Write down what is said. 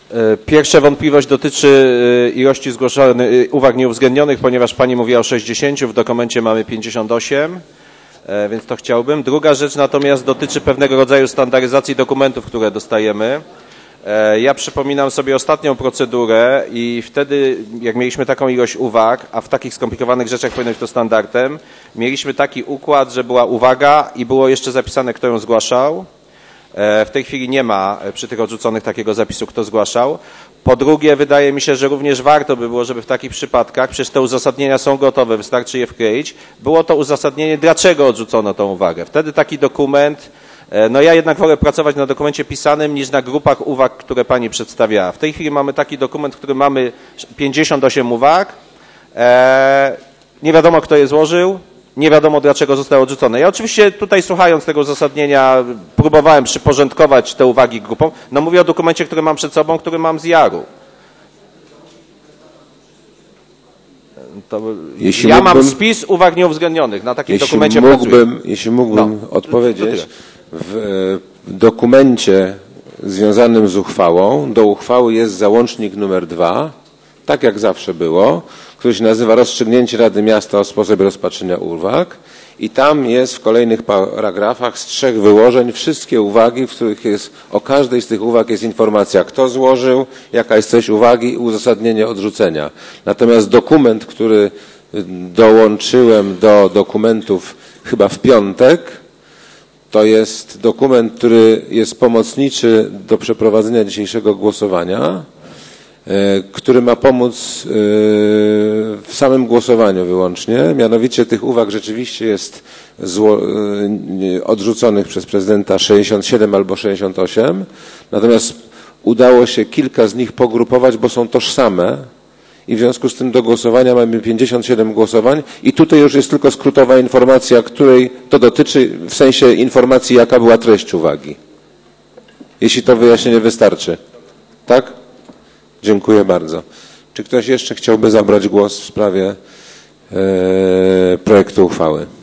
Pierwsza wątpliwość dotyczy ilości zgłoszonych uwag nieuwzględnionych, ponieważ Pani mówiła o 60, w dokumencie mamy 58, więc to chciałbym. Druga rzecz natomiast dotyczy pewnego rodzaju standaryzacji dokumentów, które dostajemy. Ja przypominam sobie ostatnią procedurę i wtedy, jak mieliśmy taką ilość uwag, a w takich skomplikowanych rzeczach powinno być to standardem, mieliśmy taki układ, że była uwaga i było jeszcze zapisane, kto ją zgłaszał. W tej chwili nie ma przy tych odrzuconych takiego zapisu, kto zgłaszał. Po drugie, wydaje mi się, że również warto by było, żeby w takich przypadkach, przecież te uzasadnienia są gotowe, wystarczy je wkleić, było to uzasadnienie, dlaczego odrzucono tą uwagę. Wtedy taki dokument, no ja jednak wolę pracować na dokumencie pisanym niż na grupach uwag, które Pani przedstawiała. W tej chwili mamy taki dokument, w którym mamy 58 uwag, nie wiadomo, kto je złożył, nie wiadomo, dlaczego zostały odrzucone. Ja oczywiście tutaj, słuchając tego uzasadnienia, próbowałem przyporządkować te uwagi grupom. No mówię o dokumencie, który mam przed sobą, który mam z JAR-u. Ja mam spis uwag nieuwzględnionych na takim dokumencie pracuję. Jeśli mógłbym odpowiedzieć, w dokumencie związanym z uchwałą, do uchwały jest załącznik numer 2, tak jak zawsze było, który się nazywa Rozstrzygnięcie Rady Miasta o sposobie rozpatrzenia uwag i tam jest w kolejnych paragrafach z 3 wyłożeń wszystkie uwagi, w których jest o każdej z tych uwag jest informacja, kto złożył, jaka jest treść uwagi i uzasadnienie odrzucenia. Natomiast dokument, który dołączyłem do dokumentów chyba w piątek, to jest dokument, który jest pomocniczy do przeprowadzenia dzisiejszego głosowania, który ma pomóc w samym głosowaniu wyłącznie. Mianowicie tych uwag rzeczywiście jest odrzuconych przez prezydenta 67 albo 68, natomiast udało się kilka z nich pogrupować, bo są tożsame i w związku z tym do głosowania mamy 57 głosowań i tutaj już jest tylko skrótowa informacja, której to dotyczy, w sensie informacji, jaka była treść uwagi. Jeśli to wyjaśnienie wystarczy. Tak? Dziękuję bardzo. Czy ktoś jeszcze chciałby zabrać głos w sprawie projektu uchwały?